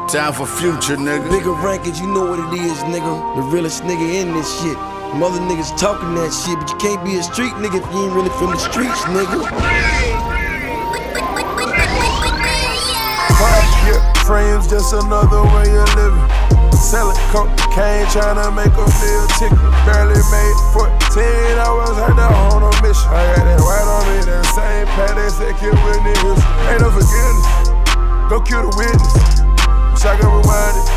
Time for future, nigga. Bigger rankings, you know what it is, nigga. The realest nigga in this shit. Mother niggas talking that shit, but you can't be a street nigga if you ain't really from the streets, nigga. Frames, just another way of living. Selling cocaine, tryna make a meal ticket. Barely made 14 hours, had to on a mission. I got that white on me, that same pad that said kill Whitney Houston. Ain't no forgiveness, go kill the witness. Wish I could rewind it,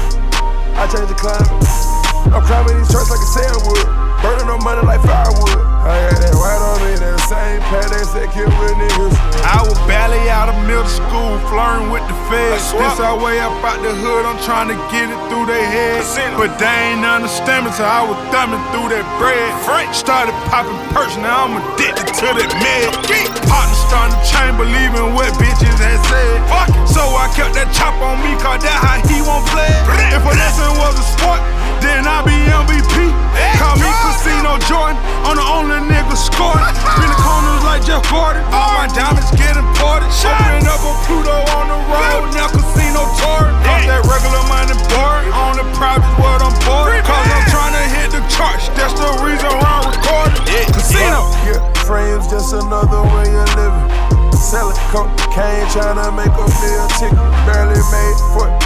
I changed the climate. I'm climbing these trucks like a sailwood, burning no money like firewood. I got that white on me, that same pad that said kill Whitney Houston. I was barely out of middle school, flirting with the feds. This our way up out the hood, I'm trying to get it through their heads. But they ain't understand me, so I was thumbing through that bread. Started popping perks, now I'm addicted to that med. Partners starting to change, believing what bitches had said. So I kept that chop on me, cause that's how he won't play. If a lesson was a sport, then I'll be MVP. Call me Casino Jordan, I'm the only nigga scoring. Been the corners like Jeff Gordon, all my diamonds get imported. Open up a Pluto on the road, now Casino tour. Off that regular money board, on the private world I'm bored. Cause I'm trying to hit the charts, that's the reason why I'm recording. Casino. Yeah, frames, just another way of living. Selling cocaine, tryna make a meal ticket. Barely made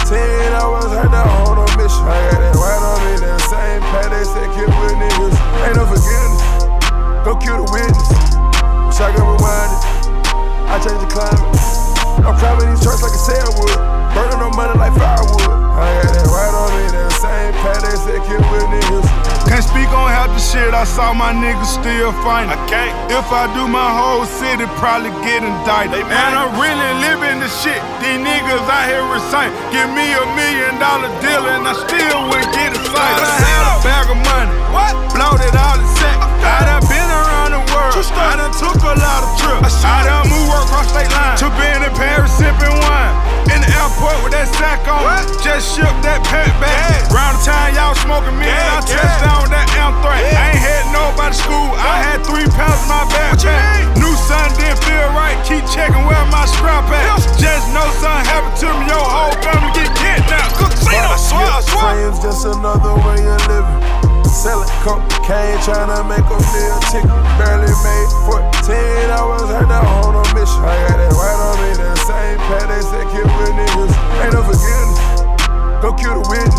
14 hours, had to on a mission. I got that white on me, that same pad that said kill Whitney Houston. Ain't no forgiveness, go kill the witness. Wish I could rewind it, I changed the climate. I'm climbing these trucks like a sailwood, burning no money like firewood. I got that white on me, that same pad that said kill Whitney Houston. Can't speak on half the shit, I saw my niggas still fighting. I can't. If I do, my whole city probably get indicted. And I'm really living the shit, these niggas out here reciting. Give me $1 million deal and I still wouldn't get excited. I had a bag of money, blowed it all in set. I done been around the world, I done took a lot of trips. I done moved across state line, to being in Paris sipping wine. In the airport with that sack on, just shipped that pack back. Round the time y'all smoking me, and I touched down with that anthrax. I ain't had nobody school, I had 3 pounds in my backpack. Knew something didn't feel right, keep checking where my scrap at. Just know something happened to me, your whole family get kidnapped. Casino, swap. Frames, just another way of living. Selling cocaine, tryna make a meal ticket. Barely made 14 hours, had to on a mission. I got that white on me, that same pad that said kill Whitney Houston. Ain't no forgiveness, go kill the witness.